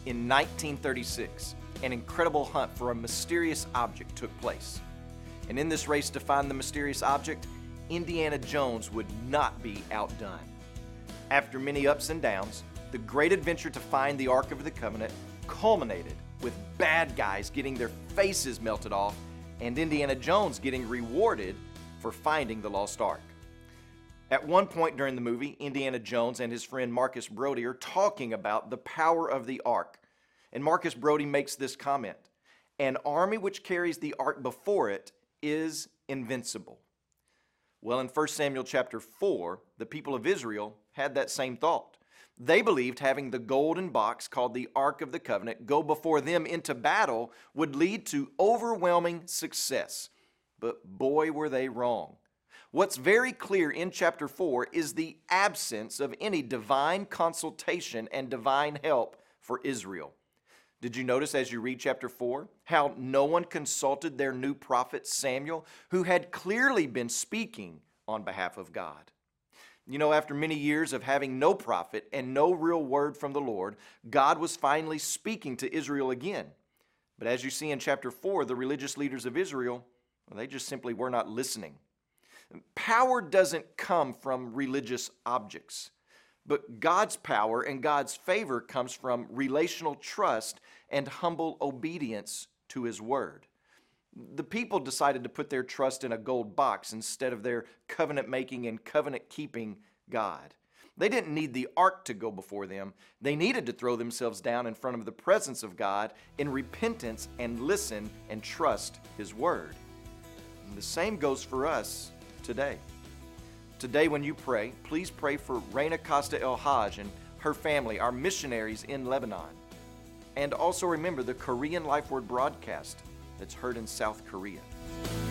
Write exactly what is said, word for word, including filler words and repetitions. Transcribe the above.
In nineteen thirty-six, an incredible hunt for a mysterious object took place. And in this race to find the mysterious object, Indiana Jones would not be outdone. After many ups and downs, the great adventure to find the Ark of the Covenant culminated with bad guys getting their faces melted off and Indiana Jones getting rewarded for finding the lost Ark. At one point during the movie, Indiana Jones and his friend Marcus Brody are talking about the power of the Ark. And Marcus Brody makes this comment: "An army which carries the Ark before it is invincible." Well, in First Samuel chapter four, the people of Israel had that same thought. They believed having the golden box called the Ark of the Covenant go before them into battle would lead to overwhelming success. But boy, were they wrong. What's very clear in chapter four is the absence of any divine consultation and divine help for Israel. Did you notice as you read chapter four how no one consulted their new prophet Samuel, who had clearly been speaking on behalf of God? You know, after many years of having no prophet and no real word from the Lord, God was finally speaking to Israel again. But as you see in chapter four, the religious leaders of Israel, well, they just simply were not listening. Power doesn't come from religious objects, but God's power and God's favor comes from relational trust and humble obedience to His word. The people decided to put their trust in a gold box instead of their covenant-making and covenant-keeping God. They didn't need the ark to go before them. They needed to throw themselves down in front of the presence of God in repentance and listen and trust His word. And the same goes for us today. Today when you pray, please pray for Reina Costa El Haj and her family, our missionaries in Lebanon. And also remember the Korean Life Word broadcast that's heard in South Korea.